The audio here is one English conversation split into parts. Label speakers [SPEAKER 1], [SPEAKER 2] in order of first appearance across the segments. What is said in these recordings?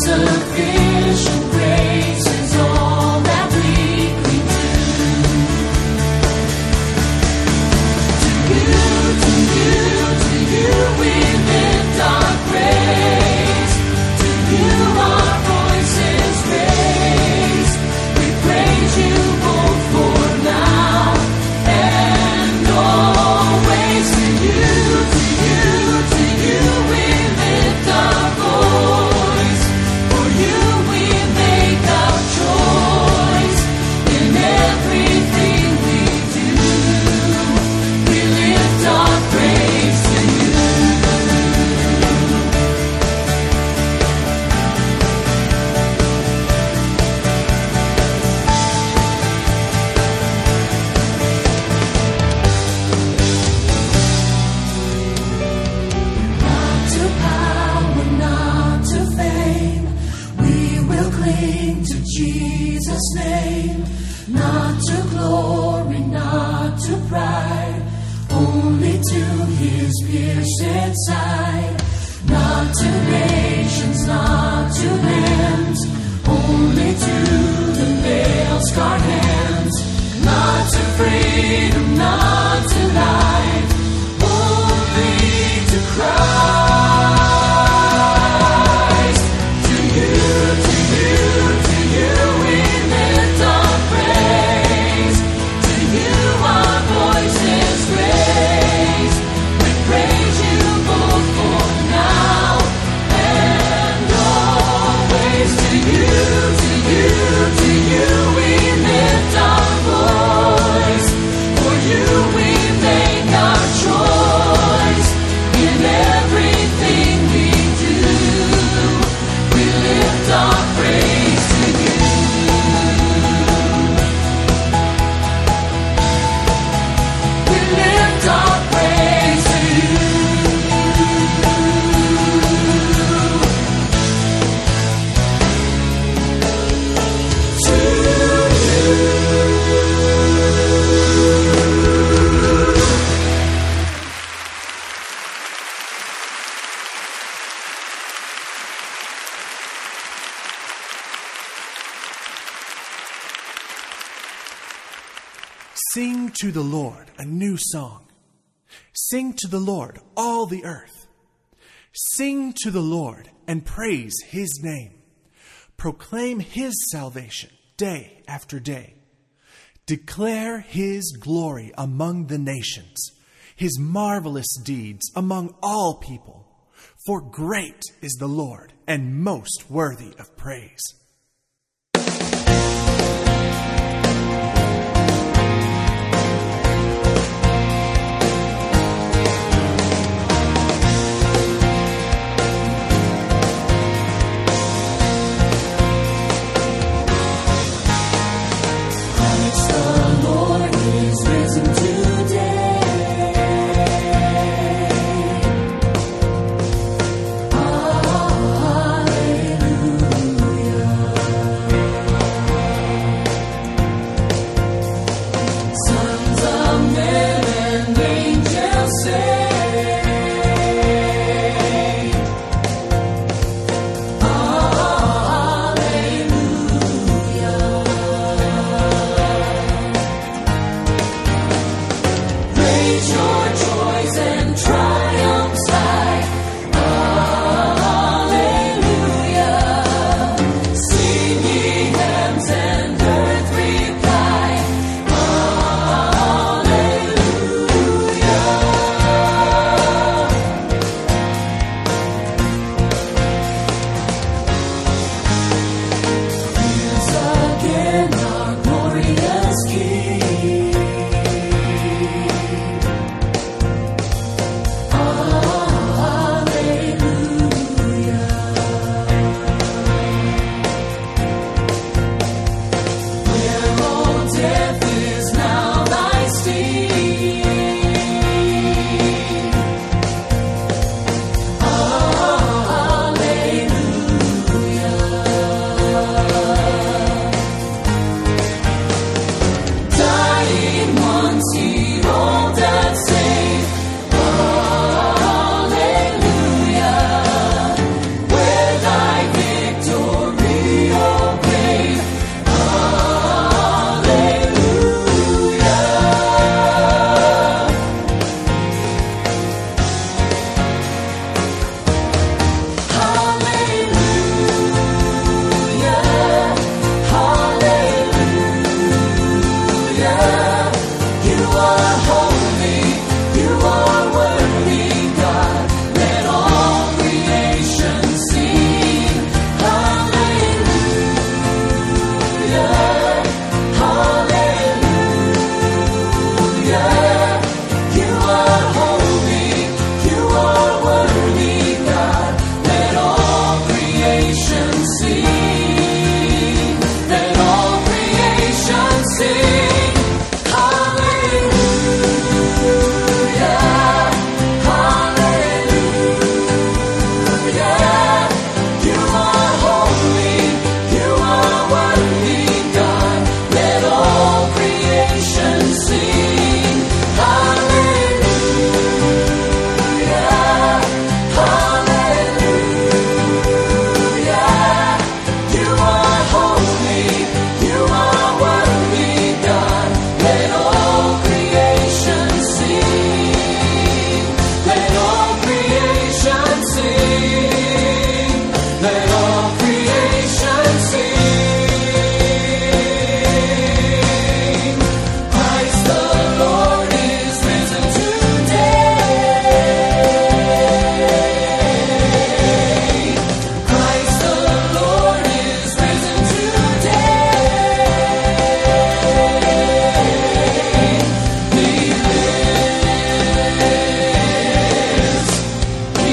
[SPEAKER 1] sufficient grace is all that we cling to. To you we lift our praise. To you our voices raise. We praise you both for now and always. To you we lift our voice. For you we make our choice. In everything we do, we lift our praise to you. Not to power, not to fame, we will cling to Jesus' name. Not to glory, not to pride, only to his pierced side. Not to nations, not to lands, only to the nail-scarred hands. Not to freedom, not to life, only to Christ. To you we lift our praise. To you our voices raise. We praise you both for now and always. To you we lift our voice. For you we make our choice. In everything we do, we lift our praise to you. We lift our praise to you. To
[SPEAKER 2] Sing to the Lord a new song. Sing to the Lord, all the earth. Sing to the Lord and praise his name. Proclaim his salvation day after day. Declare his glory among the nations, his marvelous deeds among all people. For great is the Lord and most worthy of praise.
[SPEAKER 1] Christ the Lord is risen today. Hallelujah. sing. Let all creation sing. Hallelujah. Hallelujah. You are holy. You are worthy, God. Let all creation sing. Hallelujah. Hallelujah. You are holy. You are worthy, God. Let all creation sing. Let all creation sing. Let all creation sing. Christ the Lord is risen today. Christ the Lord is risen today. He lives. He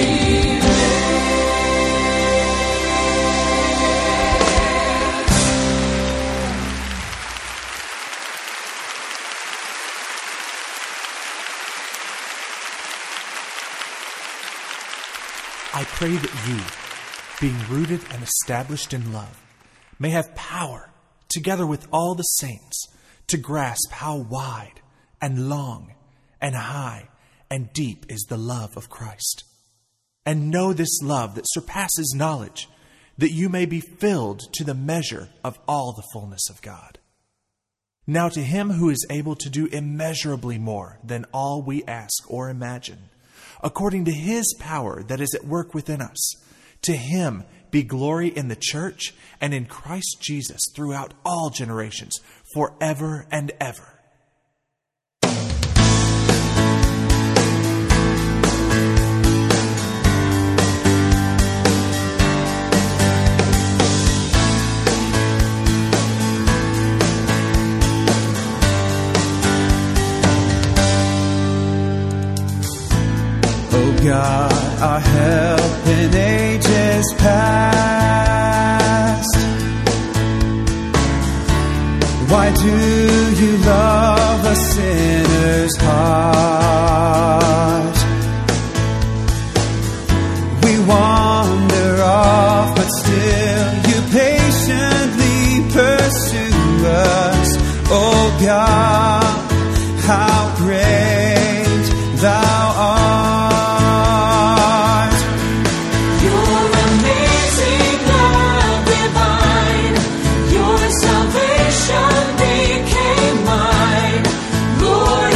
[SPEAKER 2] I pray that you, being rooted and established in love, may have power, together with all the saints, to grasp how wide and long and high and deep is the love of Christ. And know this love that surpasses knowledge, that you may be filled to the measure of all the fullness of God. Now to Him who is able to do immeasurably more than all we ask or imagine, according to His power that is at work within us, to Him be glory in the church and in Christ Jesus throughout all generations, forever and ever.
[SPEAKER 3] Oh God, our help in ages past. Why do you love a sinner's heart? We wander off, but still you patiently pursue us. Oh God, how great Thou art.
[SPEAKER 1] Your amazing love divine, Your salvation became mine. Lord,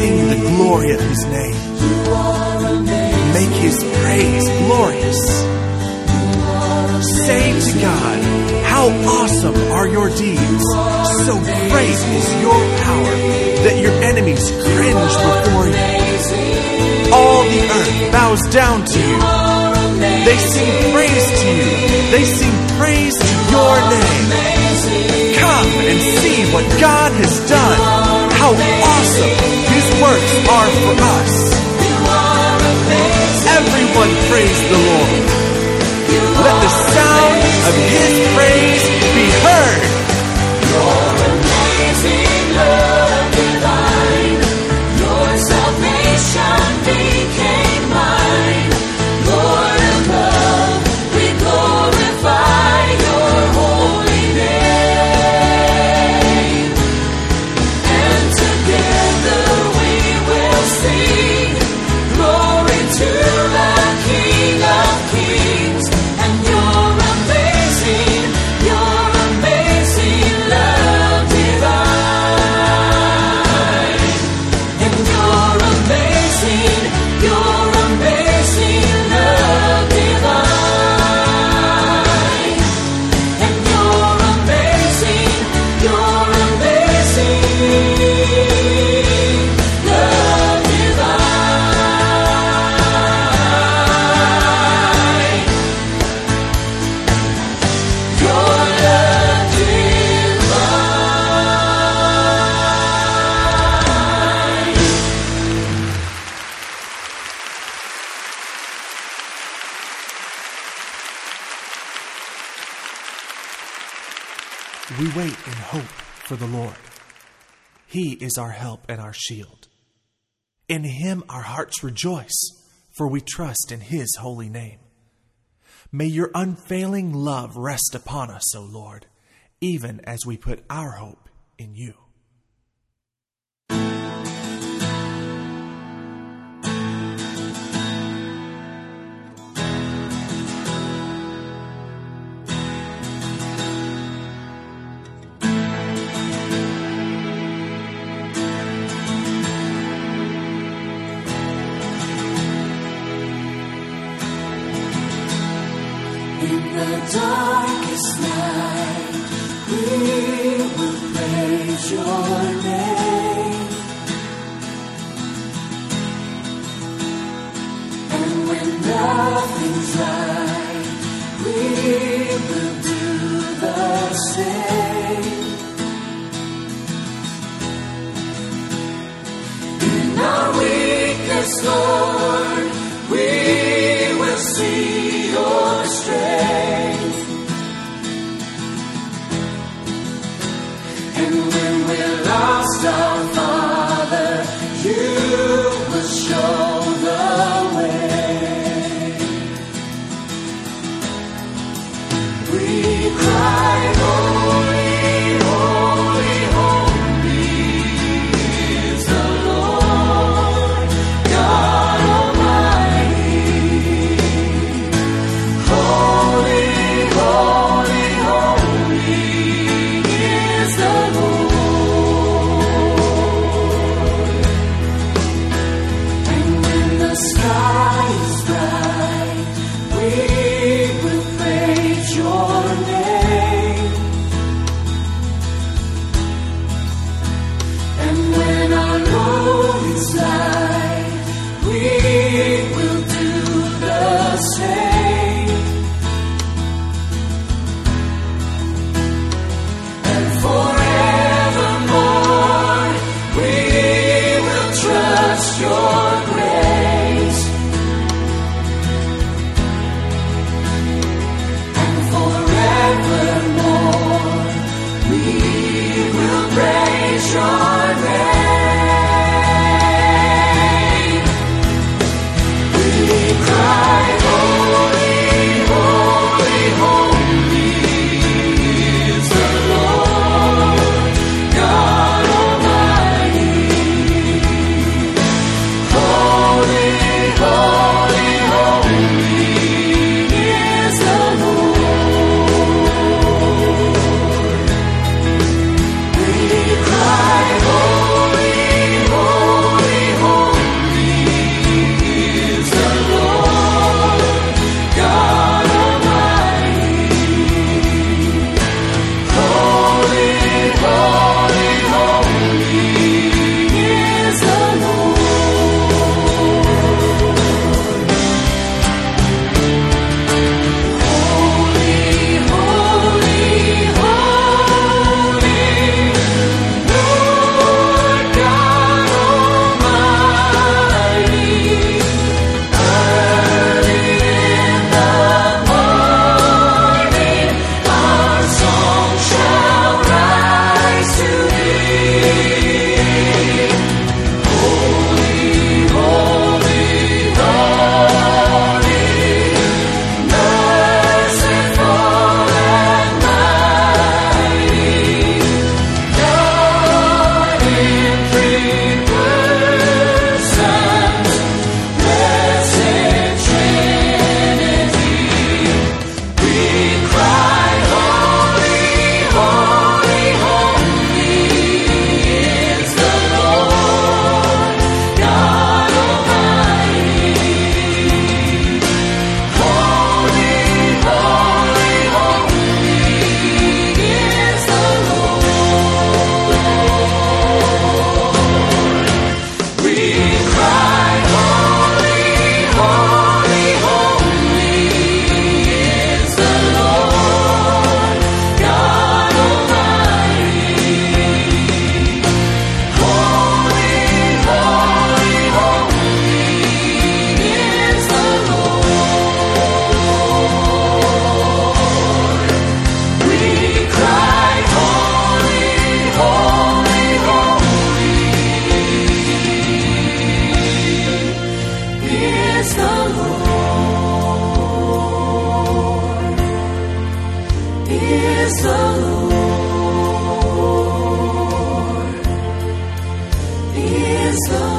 [SPEAKER 2] sing the glory of His name. Make His praise glorious. Say to God, how awesome are your deeds. So great is your power that your enemies cringe before you. All the earth bows down to you. They sing praise to you. They sing praise to your name. Come and see what God has done. How awesome His works are for us. Everyone praise the Lord. Let the sound of His praise be heard.
[SPEAKER 1] Your amazing love divine, your salvation became mine. Lord above, we glorify your holy name. And together we will sing glory to the King of Kings. And your amazing love divine. And your amazing love divine. And your amazing love divine. Your love divine.
[SPEAKER 2] We wait in hope for the Lord. He is our help and our shield. In Him our hearts rejoice, for we trust in His holy name. May your unfailing love rest upon us, O Lord, even as we put our hope in you.
[SPEAKER 1] In the darkest night, we will praise your name. And when nothing's right, we will do the same. In our weakness, Lord, we will see your strength. And when we're lost, our Father, you will show the way. We cry, holy, holy, holy is the Lord God Almighty. Holy, holy, holy is the Lord. And when the sky is bright, we will praise your name. And when our road is light, we will do the same. And forevermore, we will trust your grace. And forevermore, we will praise your name. We cry, holy, holy, holy is the Lord God Almighty. is the Lord. He is the Lord.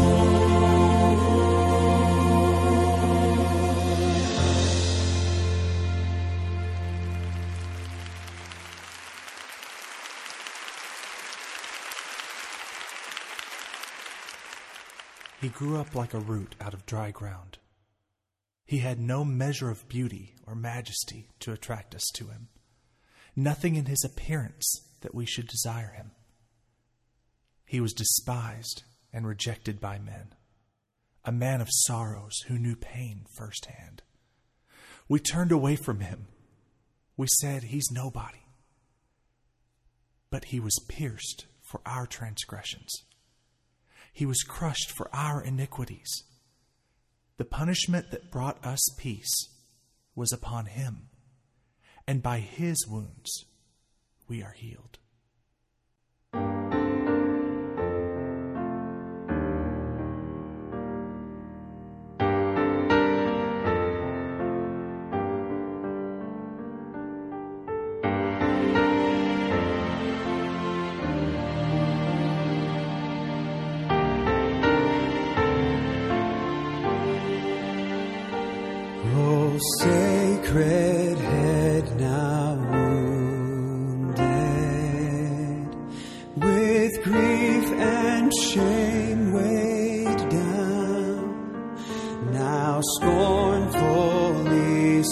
[SPEAKER 2] He grew up like a root out of dry ground. He had no measure of beauty or majesty to attract us to him, nothing in his appearance that we should desire him. He was despised and rejected by men, a man of sorrows who knew pain firsthand. We turned away from him. We said, he's nobody. But he was pierced for our transgressions. He was crushed for our iniquities. The punishment that brought us peace was upon him, and by his wounds we are healed.
[SPEAKER 3] Oh, sacred head now wounded, with grief and shame weighed down, now scornfully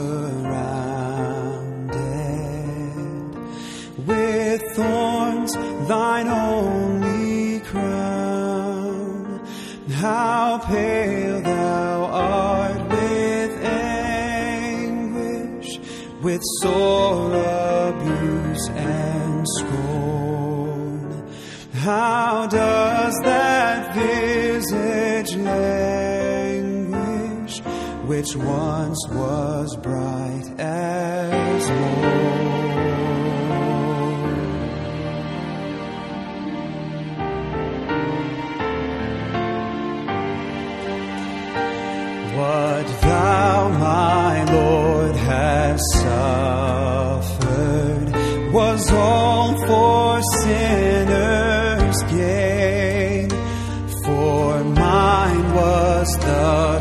[SPEAKER 3] surrounded, with thorns thine only crown. How pale thou art with sore abuse and scorn. How does that visage languish, which once was bright as morn? What thou, my Lord, hast suffered was all for sinners' gain. For mine was the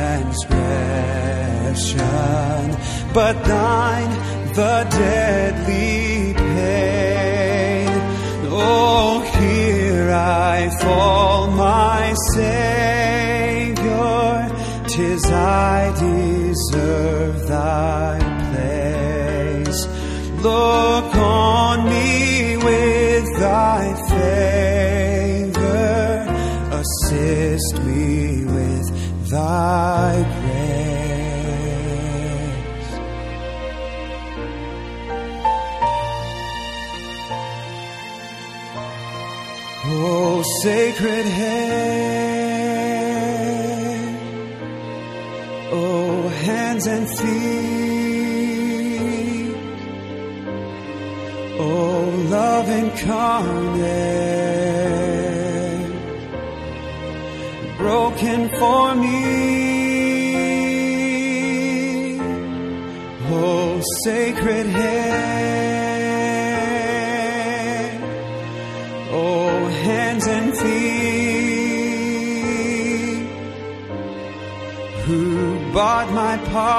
[SPEAKER 3] transgression, but thine the deadly pain. Oh, here I fall, my Savior, 'tis I deserve thy place. Look on me with thy favor, assist me with thy grace. Oh, sacred head, oh, hands and feet, oh, love incarnate, broken for me. Oh, sacred head, oh, hands and feet, who bought my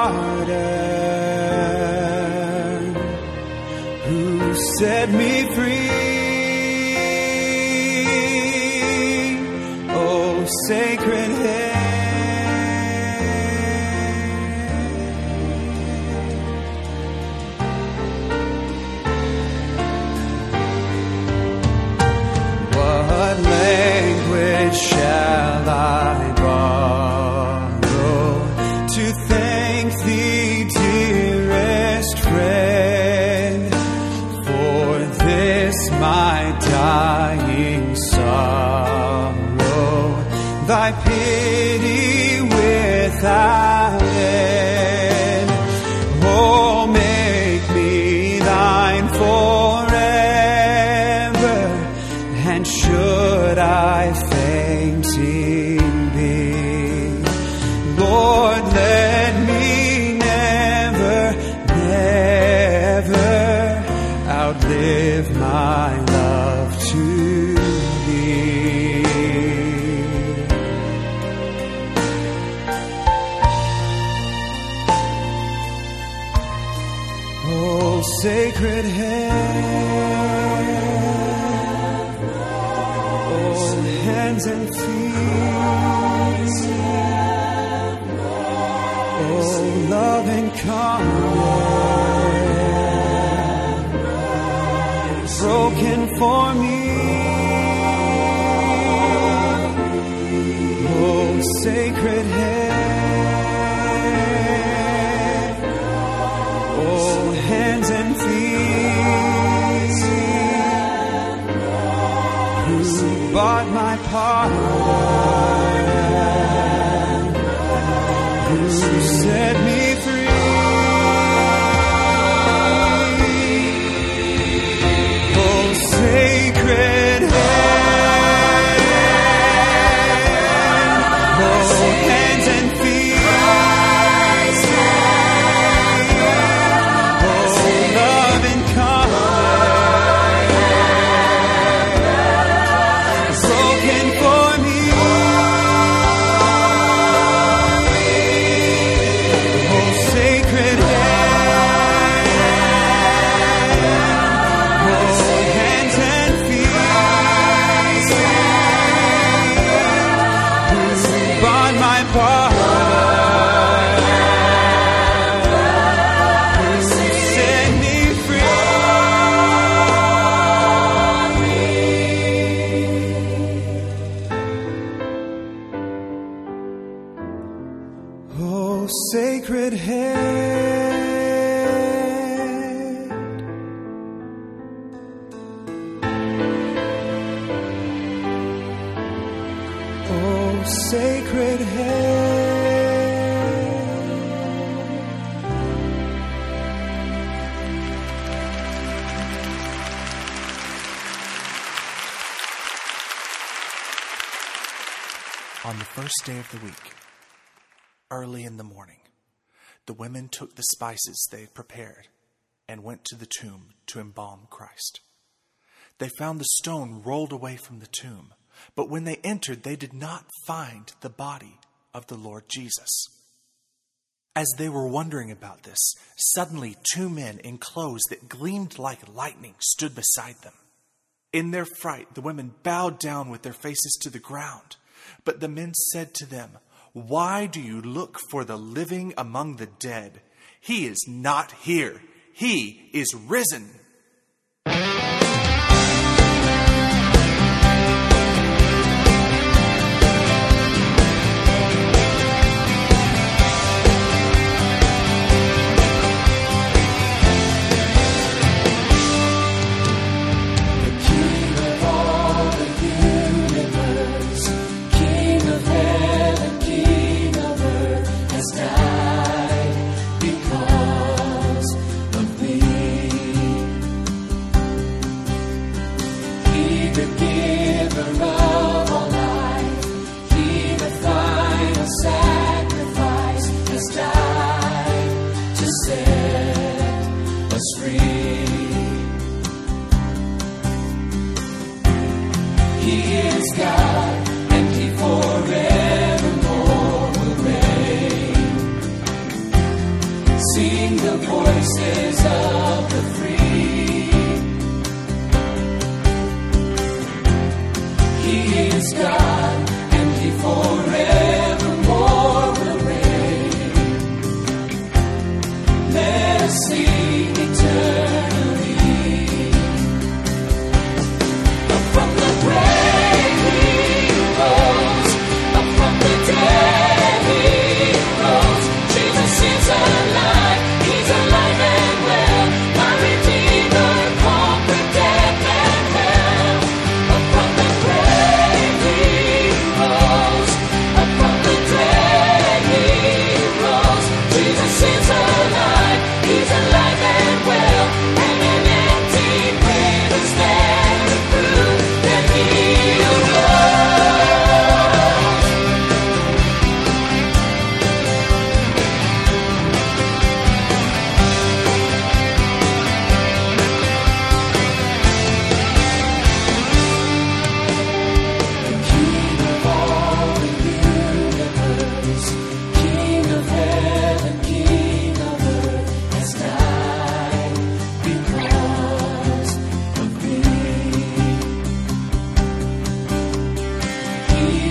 [SPEAKER 3] pardon, who set me free. Oh, sacred head, what language shall I borrow to thank thee, dearest friend, for this my dying sorrow, thy pity without end. Oh, make me thine forever, and should I fainting be, Lord, let me never, never sacred hand, oh, hands and feet, oh, loving kindness, broken for me, oh, sacred hand, oh, hands and feet, who bought my pardon, who set me free. Oh, sacred hand, oh, hands and feet, oh, love and kindness, broken for me. Oh, sacred hand, oh, hands and feet, who bought my pardon, who set me free. Oh, sacred hand, oh, sacred hand.
[SPEAKER 2] On the first day of the week, early in the morning, the women took the spices they had prepared and went to the tomb to embalm Christ. They found the stone rolled away from the tomb, but when they entered, they did not find the body of the Lord Jesus. As they were wondering about this, suddenly 2 men in clothes that gleamed like lightning stood beside them. In their fright, the women bowed down with their faces to the ground. But the men said to them, "Why do you look for the living among the dead? He is not here. He is risen."
[SPEAKER 1] Because of me.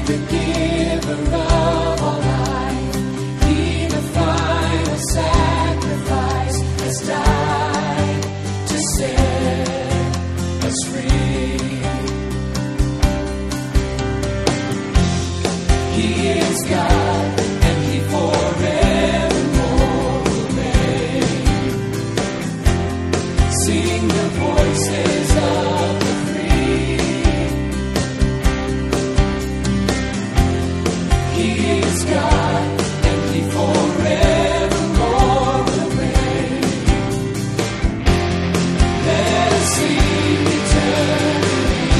[SPEAKER 1] the giver of all life, He the final sacrifice has died to set us free. He is God, and He forevermore will reign. Sing the voices of the free. He is God, and He forevermore will reign. Let us sing eternally.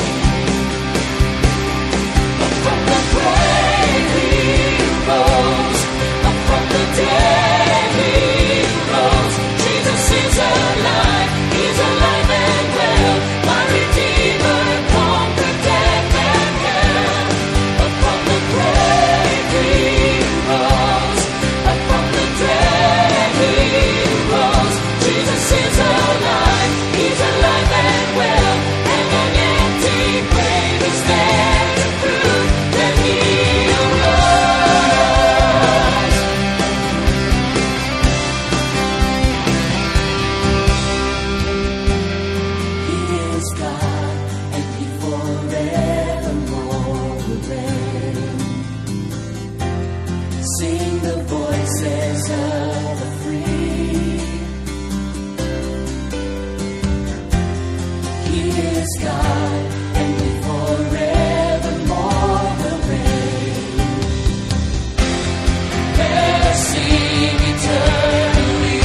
[SPEAKER 1] Up from the grave He rose, up from the dead He rose. Jesus is alive, He's alive and well. My Redeemer conquered death and hell. Up from the grave He rose, up from the dead He rose. Jesus is alive, He's alive and well. And an empty grave is there to prove that He arose. He is God, and He forevermore will reign. Sing the voices of the free. He is God, and He forevermore will reign. Let us sing eternally.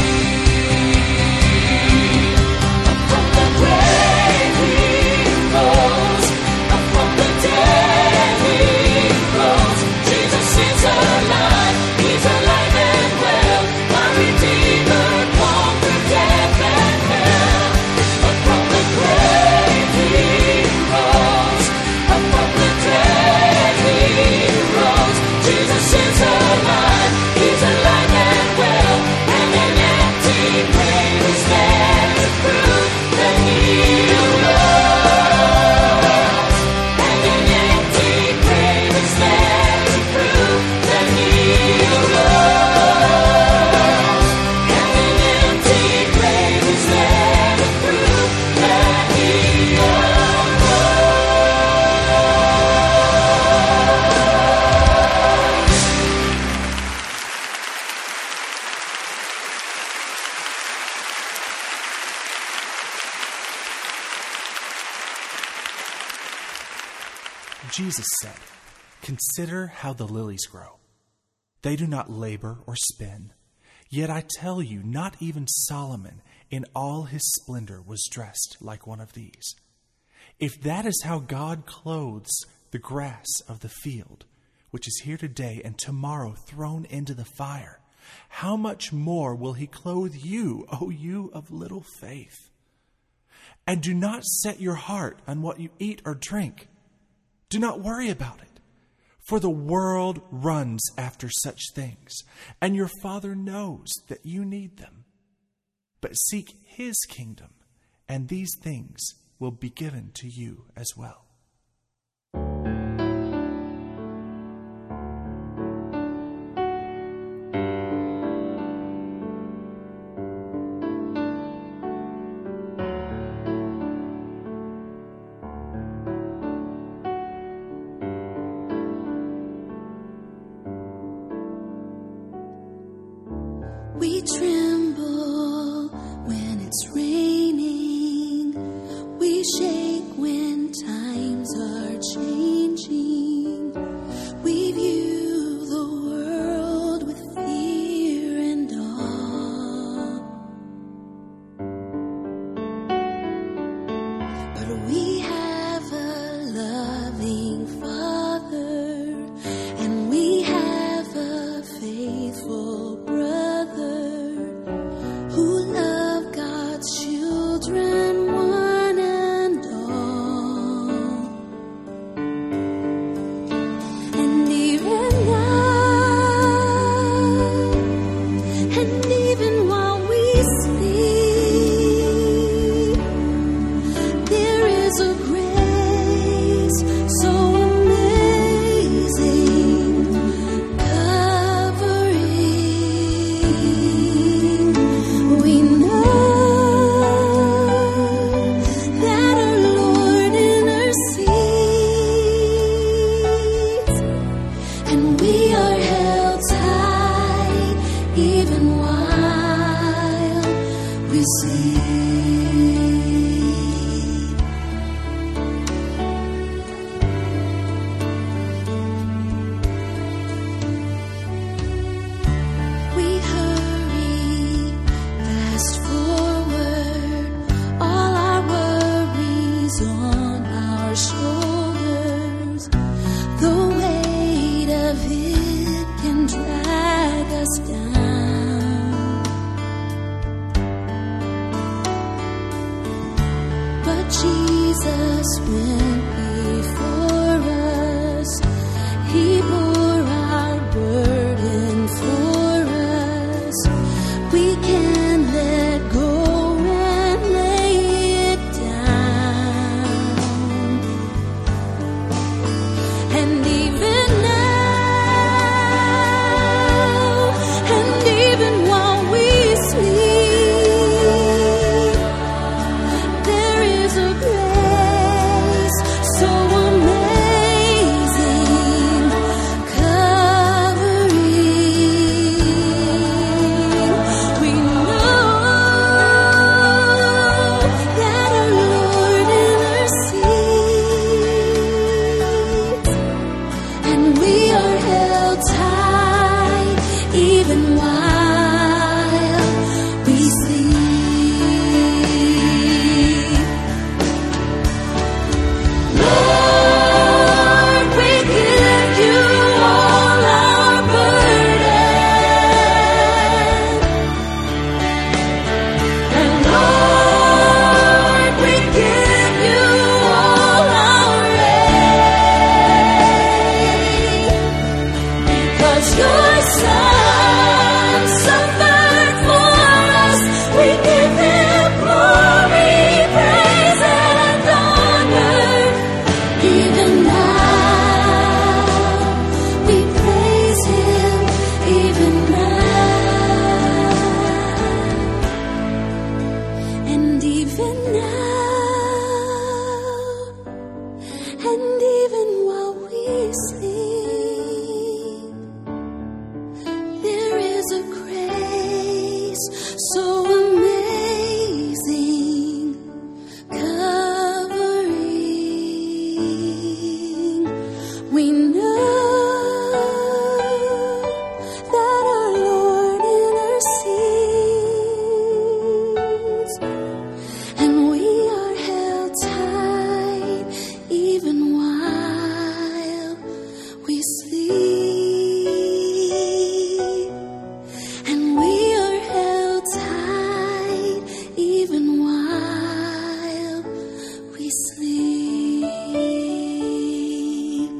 [SPEAKER 1] Up from the grave He rose, up from the dead He rose. Jesus is alive, He's alive and well. My Redeemer conquered death and hell. Up from the grave He rose, up from the dead He rose. Jesus is alive, He's alive and well. And an empty grave is there to prove that He arose. And an empty grave is there to prove that He arose. And an empty grave is there to prove that He
[SPEAKER 2] Jesus said, "Consider how the lilies grow. They do not labor or spin. Yet I tell you, not even Solomon in all his splendor was dressed like one of these. If that is how God clothes the grass of the field, which is here today and tomorrow thrown into the fire, how much more will He clothe you, O you of little faith? And do not set your heart on what you eat or drink. Do not worry about it, for the world runs after such things, and your Father knows that you need them. But seek His kingdom, and these things will be given to you as well."
[SPEAKER 4] We tremble when it's raining. We shake when times are changing. We view the world with fear and awe. But we have a loving Father, and we have a faithful brother. Jesus went before us. He bore our burden for us. We can let go and lay it down. And even now, and even while we sleep, there is a grace so amazing, covering. We know that our Lord intercedes, and we are held tight even while we sleep. Lord, we give you all our burden, and Lord, we give you all our aid, because your Son suffered for us. We give him glory, praise, and honor. Even now, we praise him, even now. And even now, and even while we sleep, there is a grace so amazing, covering. We know that our Lord intercedes, and we are held tight even while we sleep. And we are held tight even while we sleep.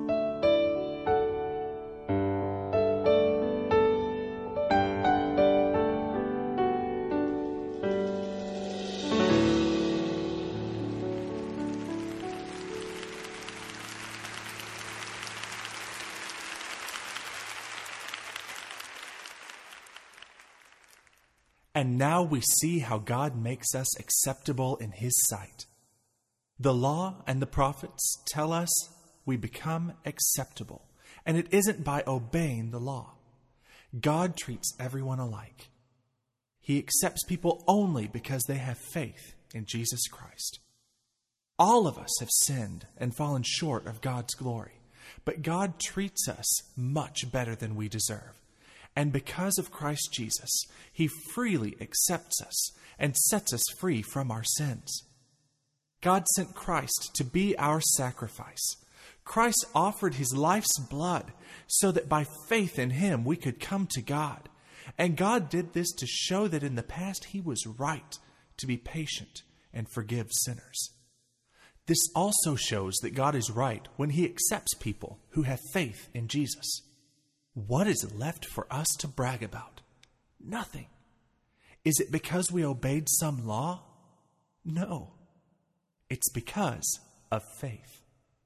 [SPEAKER 2] And now we see how God makes us acceptable in His sight. The law and the prophets tell us we become acceptable, and it isn't by obeying the law. God treats everyone alike. He accepts people only because they have faith in Jesus Christ. All of us have sinned and fallen short of God's glory, but God treats us much better than we deserve. And because of Christ Jesus, He freely accepts us and sets us free from our sins. God sent Christ to be our sacrifice. Christ offered His life's blood so that by faith in Him we could come to God. And God did this to show that in the past He was right to be patient and forgive sinners. This also shows that God is right when He accepts people who have faith in Jesus. What is left for us to brag about? Nothing. Is it because we obeyed some law? No. It's because of faith.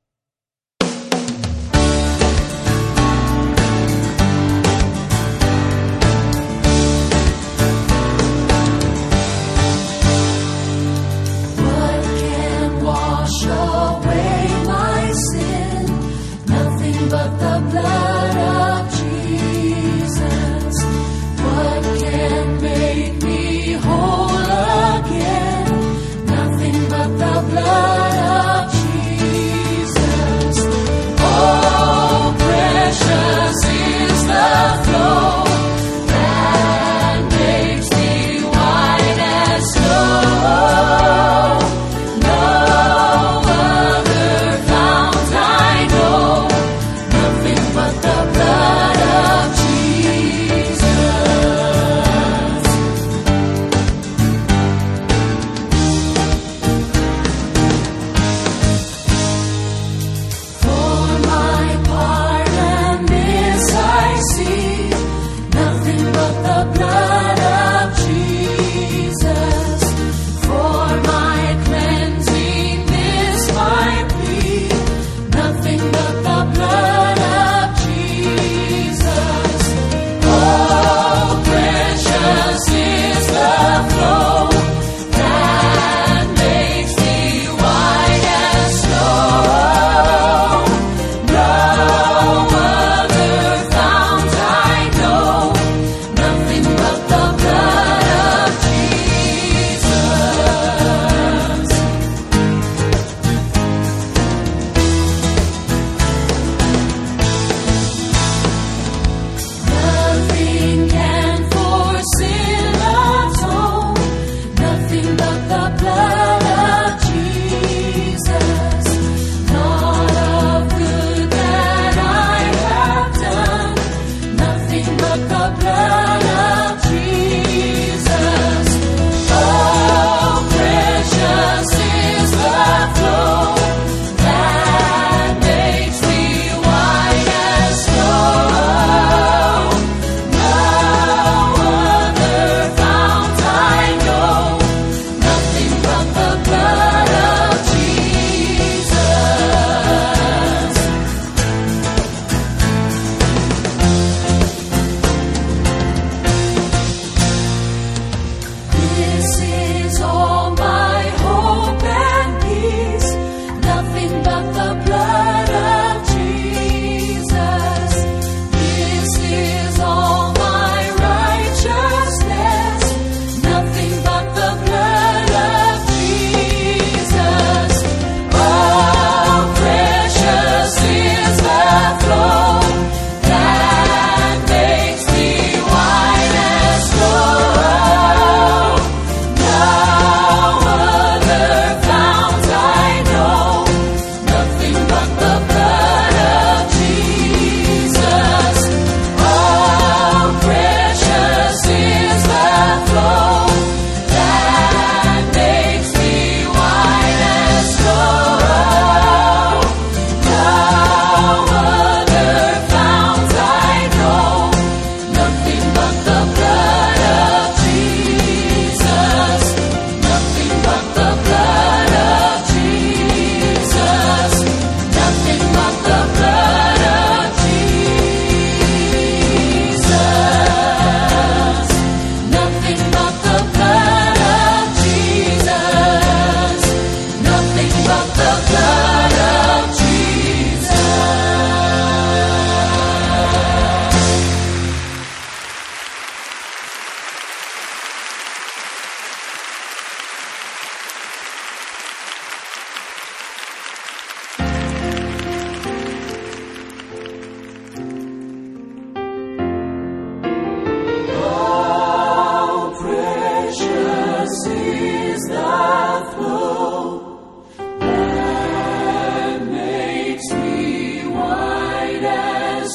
[SPEAKER 1] What can wash away my sin? Nothing but the blood of Jesus. What can make me whole again? Nothing but the blood of Jesus. Oh, precious is the flow that makes me white as snow. No other fount I know. Nothing but the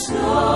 [SPEAKER 4] snow.